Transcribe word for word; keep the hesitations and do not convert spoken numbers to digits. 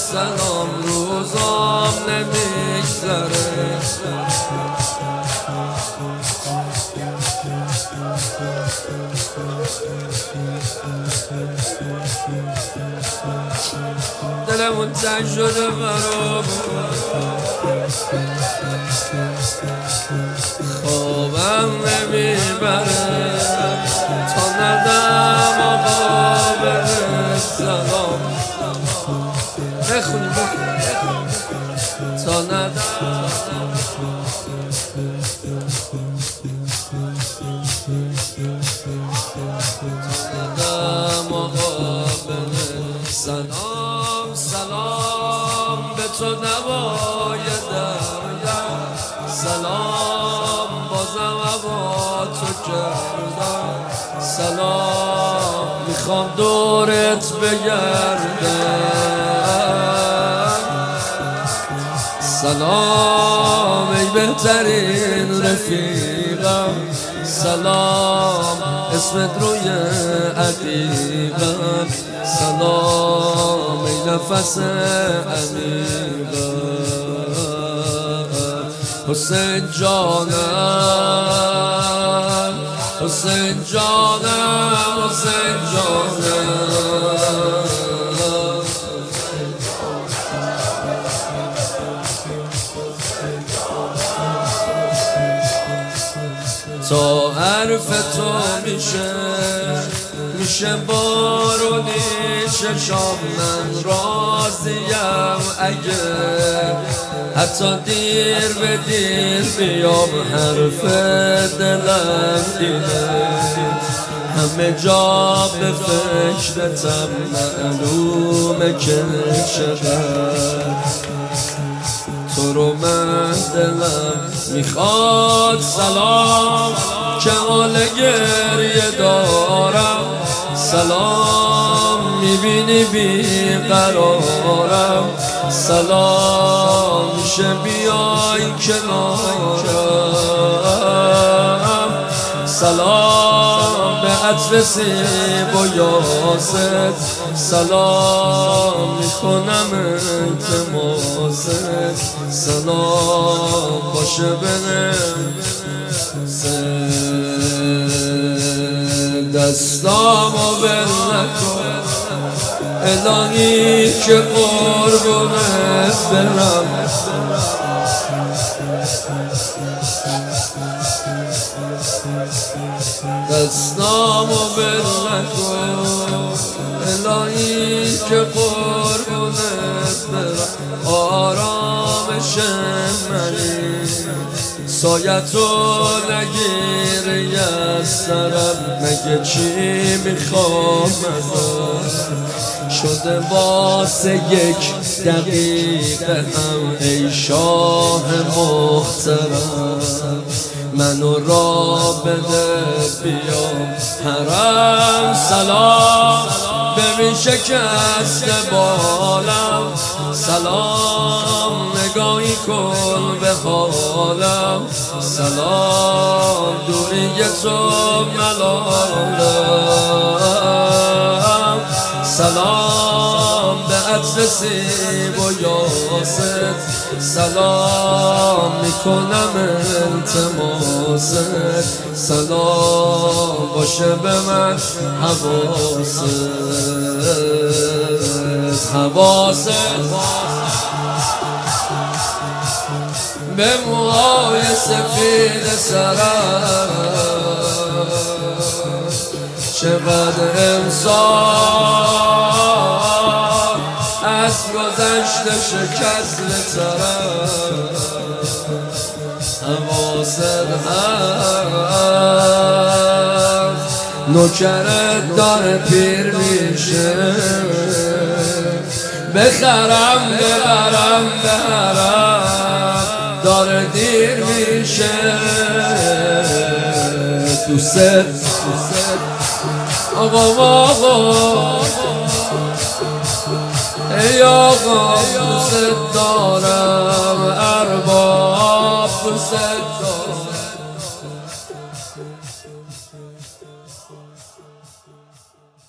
سلام روزام نمیگذره دلمون تنگ شده برام خوابم نمیبره تا ندم آقا بره سلام بخونیم تا ندم آقا بره سلام سلام به تو نوای دردم سلام بازم هوا تو کردم سلام میخوام دورت بگردم سلام ای بهترین رفیقم سلام اسمت روی عقیقم سلام ای نفس عمیقم حسین جانم حسین جانم حسین جانم تا حرف تو میشه میشه بارونی چشام من راضیم اگه حتی دیر به دیر بیام حرف دلم دیده همه جا به فکرتم معلومه که چقدر تو رو من دلم میخواد سلام که حال گریه دارم سلام میبینی بیقرارم سلام میشه بیای کنارم سلام به عطر سیب و یاست سلام میکنم التماست سلام باشه بهم دستامو بل نکن الهی که قربونت برم دستامو بل نکن الهی که قربونت برم آرامش منی سایتو نگیر یسرم مگه چی میخوام ازم شده واسه یک دقیقه هم ای شاه محترم منو را بده بیام حرم سلام ببین شکست بالم سلام نگاهی کن به حالم سلام دوری تو ملالم سلام به عطر سیب و یاست سلام میکنم التماست سلام باشه به من حواست حواست به موهای سفید سرم چقدر انسان از گذشته شکست ترم حواست هست نوکرت داره پیر میشه بخرم ببرم بهرم داره دیر میشه دوست آقا آقا ای آقا دوست دارم ارباب دوست دارم